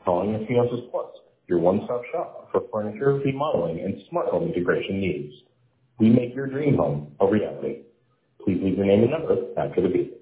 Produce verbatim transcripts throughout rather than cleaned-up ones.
Calling Esteenos Plus, your one-stop shop for furniture, remodeling, and smart home integration needs. We make your dream home a reality. Please leave your name and number after the beep.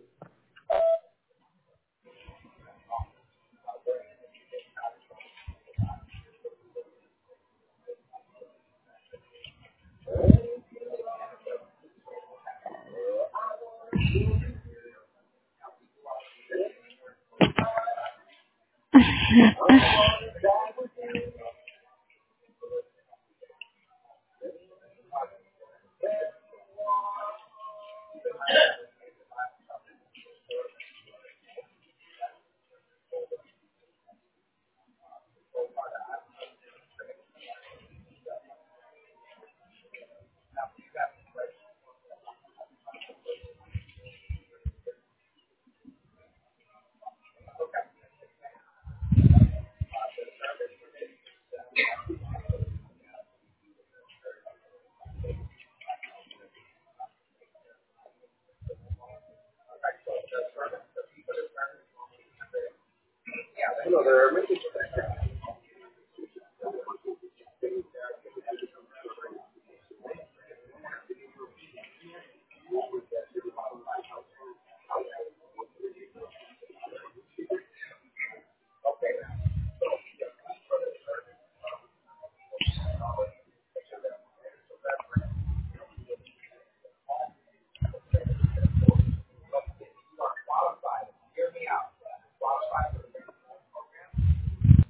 Hello there.